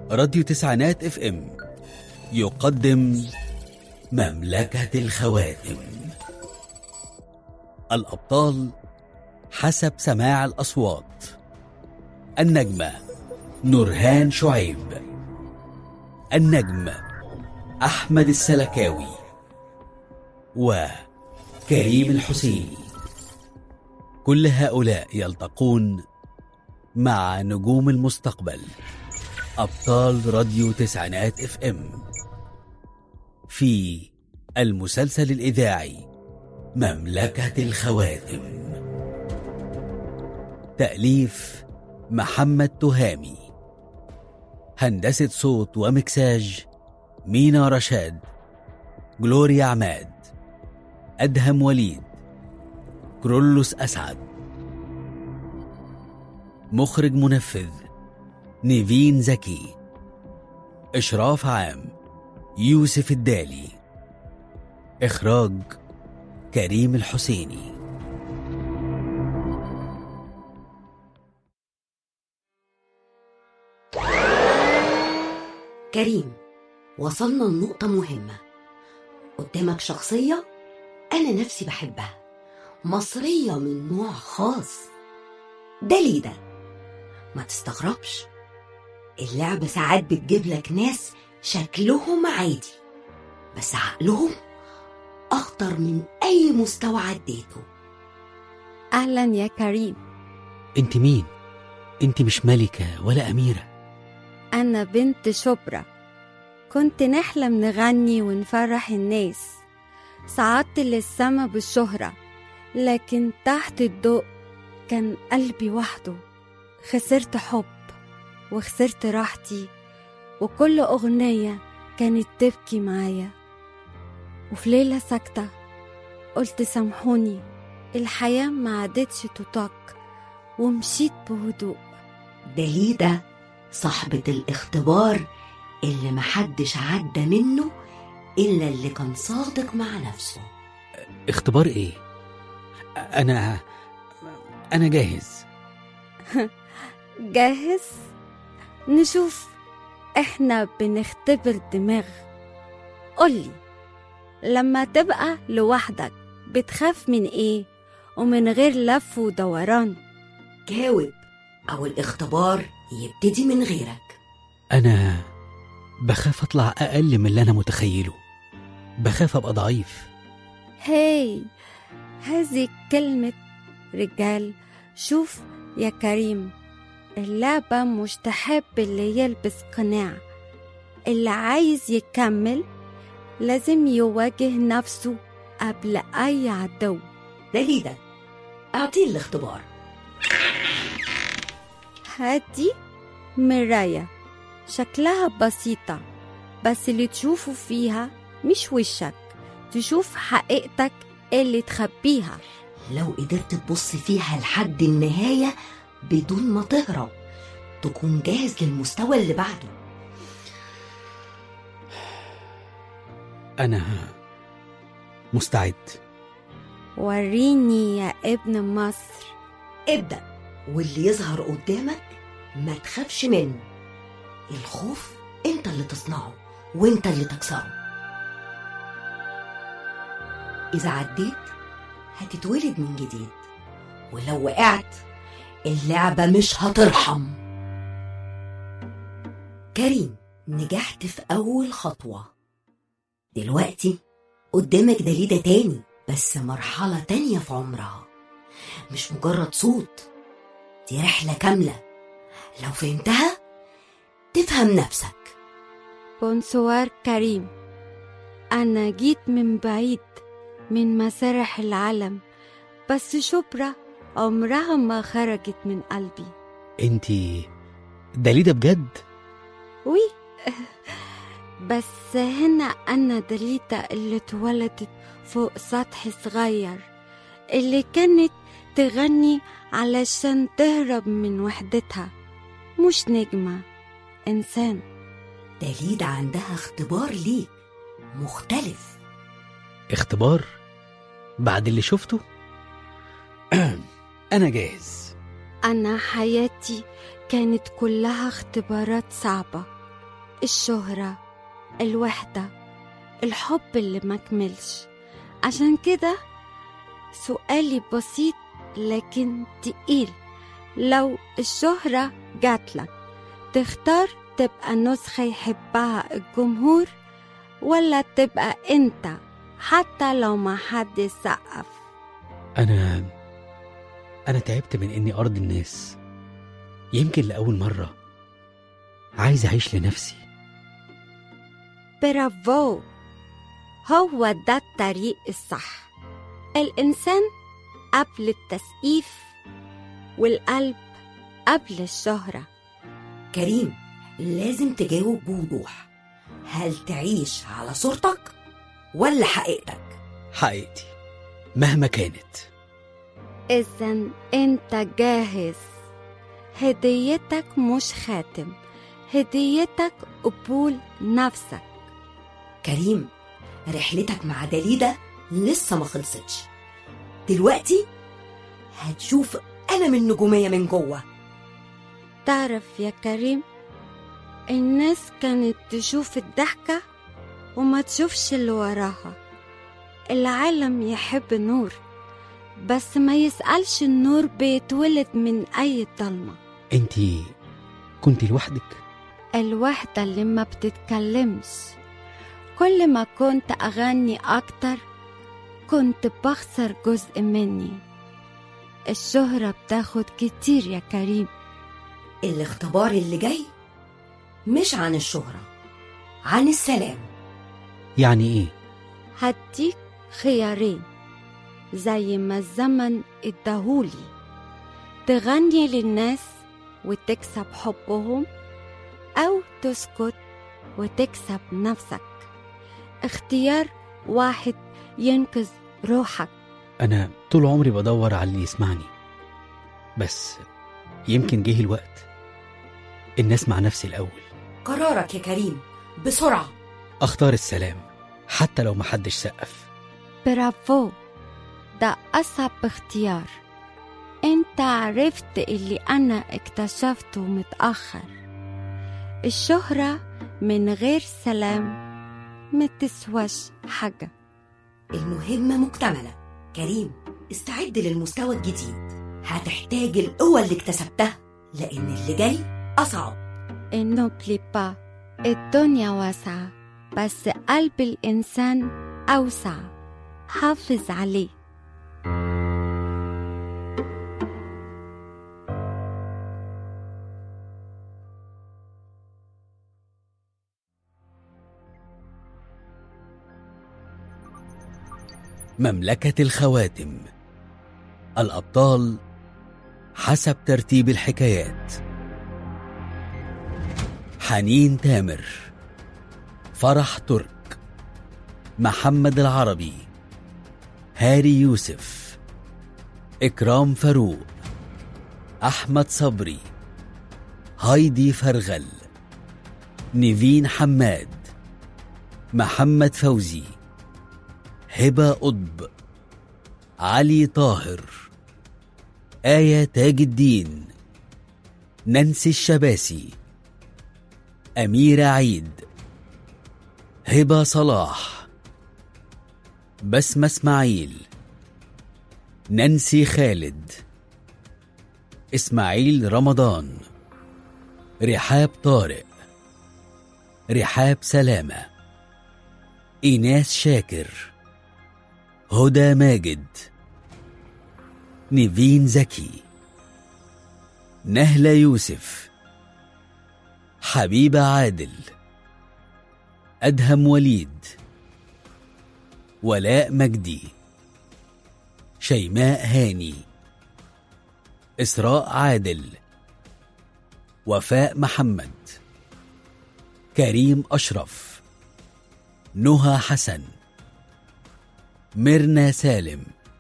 راديو تسعينات اف ام يقدم مملكة الخواتم. الأبطال حسب سماع الأصوات: النجمة نورهان شعيب، النجم أحمد السلكاوي، وكريم الحسيني. كل هؤلاء يلتقون مع نجوم المستقبل، أبطال راديو تسعينات اف ام، في المسلسل الإذاعي مملكة الخواتم. تأليف محمد تهامي، هندسة صوت ومكساج مينا رشاد، جلوريا عماد، أدهم وليد، كرولوس أسعد. مخرج منفذ نيفين زكي. إشراف عام يوسف الدالي. إخراج كريم الحسيني. كريم، وصلنا لنقطة مهمة. قدامك شخصية أنا نفسي بحبها، مصرية من نوع خاص، داليدا. ما تستغربش، اللعبة ساعات بتجيب لك ناس شكلهم عادي بس عقلهم أخطر من أي مستوى عديته. أهلا يا كريم. انت مين؟ انت مش ملكة ولا أميرة. أنا بنت شبرا، كنت نحلم نغني ونفرح الناس. صعدت للسما بالشهرة، لكن تحت الضوء كان قلبي وحده. خسرت حب وخسرت راحتي، وكل أغنية كانت تبكي معايا. وفي ليلة ساكتة قلت سامحوني، الحياة ما عادتش تطاق، ومشيت بهدوء. داليدا صاحبة الاختبار اللي محدش عدى منه إلا اللي كان صادق مع نفسه. اختبار ايه؟ أنا جاهز. جاهز؟ نشوف. احنا بنختبر دماغ. قولي، لما تبقى لوحدك بتخاف من ايه ومن غير لف ودوران؟ جاوب أو الاختبار يبتدي من غيرك. أنا بخاف أطلع أقل من اللي أنا متخيله، بخاف أبقى ضعيف. هاي، هذه كلمة رجال. شوف يا كريم، اللعبة مش تحب اللي يلبس قناع. اللي عايز يكمل لازم يواجه نفسه قبل أي عدو. داليدا، أعطيه الاختبار. هادي مراية، شكلها بسيطة، بس اللي تشوفه فيها مش وشك، تشوف حقيقتك اللي تخبيها. لو قدرت تبص فيها لحد النهاية بدون ما تهرب، تكون جاهز للمستوى اللي بعده. أنا مستعد. وريني يا ابن مصر. ابدأ، واللي يظهر قدامك ما تخافش منه. الخوف انت اللي تصنعه وانت اللي تكسره. إذا عديت هتتولد من جديد، ولو وقعت اللعبة مش هترحم. كريم، نجحت في أول خطوة. دلوقتي قدامك داليدا تاني، بس مرحلة تانية في عمرها، مش مجرد صوت، دي رحلة كاملة. لو فهمتها تفهم نفسك. بونسوار كريم، أنا جيت من بعيد، من مسارح العالم، بس شبرا عمرها ما خرجت من قلبي. انتي داليدا بجد؟ وي بس هنا أنا داليدا اللي اتولدت فوق سطح صغير، اللي كانت تغني علشان تهرب من وحدتها. مش نجمة، إنسان. داليدا عندها اختبار ليك مختلف. اختبار؟ بعد اللي شفته؟ أنا جاهز. أنا حياتي كانت كلها اختبارات صعبة، الشهرة، الوحدة، الحب اللي مكملش. عشان كده سؤالي بسيط لكن تقيل، لو الشهرة جاتلك تختار تبقى نسخة يحبها الجمهور ولا تبقى انت حتى لو ما حد سقف؟ أنا تعبت من إني أرضي الناس. يمكن لأول مرة عايز أعيش لنفسي. برافو، هو ده الطريق الصح. الإنسان قبل التسقيف والقلب قبل الشهرة. كريم، لازم تجاوب بوضوح. هل تعيش على صورتك ولا حقيقتك؟ حقيقتي مهما كانت. إذن أنت جاهز. هديتك مش خاتم، هديتك قبول نفسك. كريم، رحلتك مع داليدا لسه ما خلصتش. دلوقتي هتشوف أنا من نجومية من جوه. تعرف يا كريم، الناس كانت تشوف الضحكة وما تشوفش اللي وراها. العالم يحب النور بس ما يسألش النور بيتولد من أي ضلمة. انتي كنتي لوحدك؟ الوحدة اللي ما بتتكلمش. كل ما كنت أغني أكتر كنت بخسر جزء مني. الشهرة بتاخد كتير يا كريم. الاختبار اللي جاي مش عن الشهرة، عن السلام. يعني ايه؟ هديك خيارين زي ما الزمن اداهولي، تغني للناس وتكسب حبهم أو تسكت وتكسب نفسك. اختيار واحد ينقذ روحك. أنا طول عمري بدور على اللي يسمعني، بس يمكن جه الوقت الناس مع نفسي الأول. قرارك يا كريم، بسرعة. أختار السلام حتى لو محدش سقف. برافو، ده أصعب اختيار. انت عرفت اللي أنا اكتشفته متأخر. الشهرة من غير سلام متسواش حاجة. المهمة مكتملة. كريم، استعد للمستوى الجديد. هتحتاج القوة اللي اكتسبتها لأن اللي جاي أصعب. النوبلي با، الدنيا واسعة بس قلب الإنسان أوسع. حافظ عليه. مملكة الخواتم. الأبطال حسب ترتيب الحكايات: حنين تامر، فرح ترك، محمد العربي، هاري يوسف، إكرام فاروق، أحمد صبري، هايدي فرغل، نيفين حماد، محمد فوزي، هبة قطب، علي طاهر، آية تاج الدين، نانسي الشباسي، أميرة عيد، هبة صلاح، بسمة اسماعيل، نانسي خالد، إسماعيل رمضان، رحاب طارق، رحاب سلامة، إيناس شاكر، هدى ماجد، نيفين زكي، نهلة يوسف، حبيبة عادل، أدهم وليد، ولاء مجدي، شيماء هاني، إسراء عادل، وفاء محمد، كريم أشرف، نهى حسن، ميرنا سالم،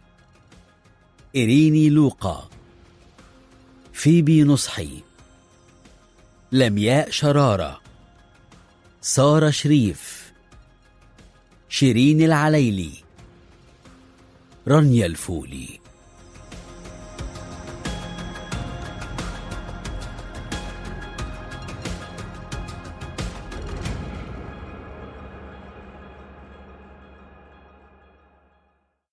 إريني لوقا، فيبي نصحي، لمياء شرارة، سارة شريف، شيرين العليلي، رانيا الفولي.